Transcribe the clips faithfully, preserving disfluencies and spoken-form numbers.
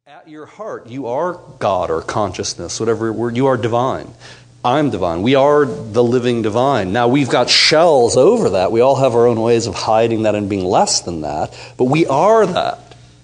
At your heart, you are God or consciousness, whatever word, you are divine. I'm divine. We are the living divine. Now, we've got shells over that. We all have our own ways of hiding that and being less than that, but we are that.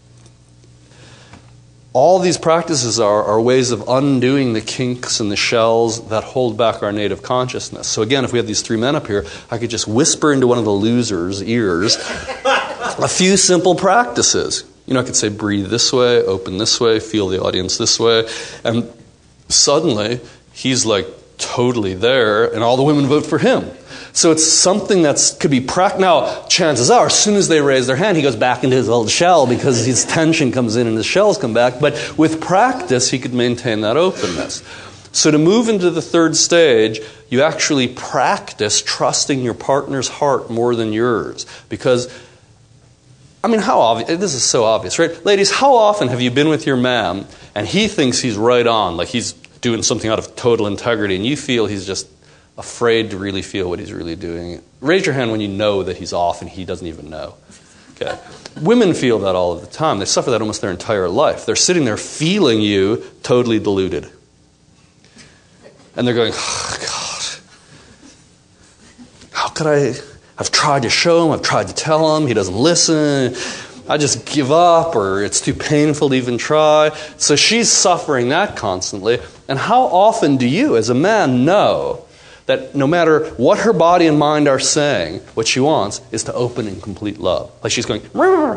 All these practices are, are ways of undoing the kinks and the shells that hold back our native consciousness. So again, if we have these three men up here, I could just whisper into one of the losers' ears a few simple practices. You know, I could say, breathe this way, open this way, feel the audience this way. And suddenly, he's like totally there, and all the women vote for him. So it's something that could be practiced. Now, chances are, as soon as they raise their hand, he goes back into his old shell because his tension comes in and his shells come back. But with practice, he could maintain that openness. So to move into the third stage, you actually practice trusting your partner's heart more than yours. Because I mean, how obvious, this is so obvious, right? Ladies, how often have you been with your man and he thinks he's right on, like he's doing something out of total integrity, and you feel he's just afraid to really feel what he's really doing? Raise your hand when you know that he's off and he doesn't even know. Okay. Women feel that all of the time. They suffer that almost their entire life. They're sitting there feeling you totally deluded. And they're going, oh, God, how could I... I've tried to show him, I've tried to tell him, he doesn't listen, I just give up, or it's too painful to even try. So she's suffering that constantly. And how often do you, as a man, know that no matter what her body and mind are saying, what she wants is to open in complete love? Like she's going,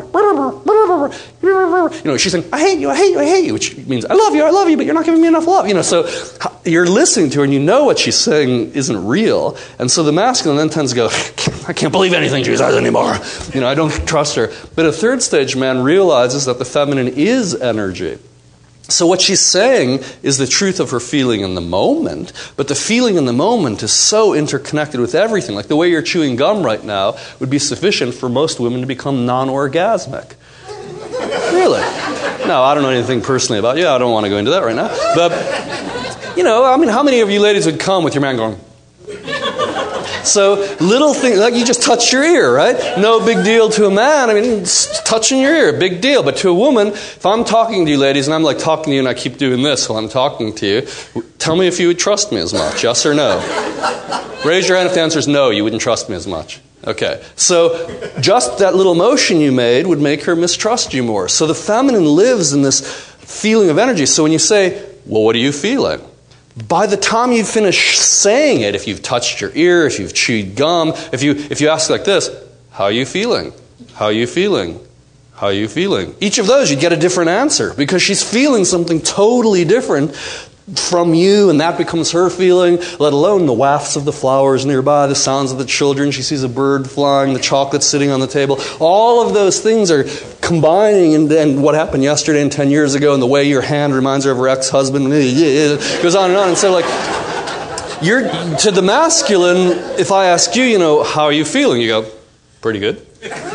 you know, she's saying, I hate you, I hate you, I hate you, which means I love you, I love you, but you're not giving me enough love. You know, so you're listening to her and you know what she's saying isn't real. And so the masculine then tends to go, I can't believe anything she says anymore. You know, I don't trust her. But a third stage man realizes that the feminine is energy. So what she's saying is the truth of her feeling in the moment, but the feeling in the moment is so interconnected with everything. Like the way you're chewing gum right now would be sufficient for most women to become non-orgasmic. Really? No, I don't know anything personally about you. I don't want to go into that right now. But, you know, I mean, how many of you ladies would come with your man going... So little things, like you just touched your ear, right? No big deal to a man. I mean, touching your ear, big deal. But to a woman, if I'm talking to you ladies and I'm like talking to you and I keep doing this while I'm talking to you, tell me if you would trust me as much, yes or no? Raise your hand if the answer is no, you wouldn't trust me as much. Okay, so just that little motion you made would make her mistrust you more. So the feminine lives in this feeling of energy. So when you say, well, what are you feeling? By the time you finish saying it, if you've touched your ear, if you've chewed gum, if you if you ask like this, how are you feeling? How are you feeling? How are you feeling? Each of those, you'd get a different answer because she's feeling something totally different from you, and that becomes her feeling, let alone the wafts of the flowers nearby, the sounds of the children. She sees a bird flying, the chocolate sitting on the table. All of those things are combining, and, and what happened yesterday and ten years ago, and the way your hand reminds her of her ex-husband, it goes on and on. And so, like, you're to the masculine, if I ask you, you know, how are you feeling? You go, pretty good.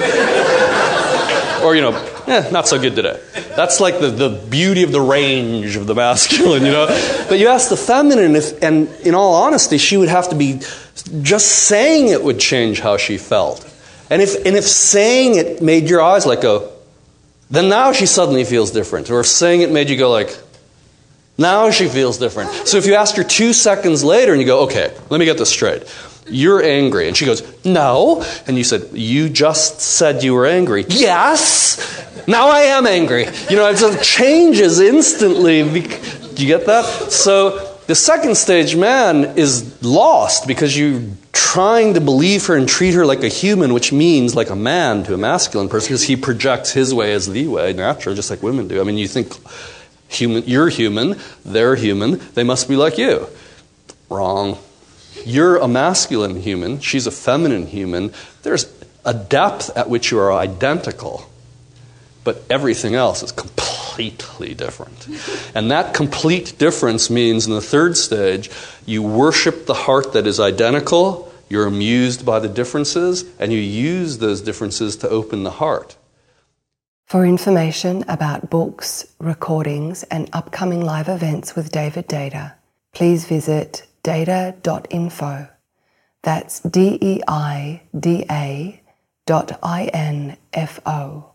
Or, you know, eh, not so good today. That's like the, the beauty of the range of the masculine, you know. But you ask the feminine, if, and in all honesty, she would have to be, just saying it would change how she felt. And if and if saying it made your eyes like go, then now she suddenly feels different. Or if saying it made you go like, now she feels different. So if you ask her two seconds later and you go, okay, let me get this straight. You're angry. And she goes, no. And you said, you just said you were angry. Yes. Now I am angry. You know, it changes instantly. Do you get that? So the second stage man is lost because you're trying to believe her and treat her like a human, which means like a man to a masculine person, because he projects his way as the way, naturally, just like women do. I mean, you think human, you're human, they're human, they must be like you. Wrong. You're a masculine human, she's a feminine human. There's a depth at which you are identical, but everything else is completely different. And that complete difference means in the third stage, you worship the heart that is identical, you're amused by the differences, and you use those differences to open the heart. For information about books, recordings, and upcoming live events with David Deida, please visit deida dot info. That's D E I D A dot I N F O.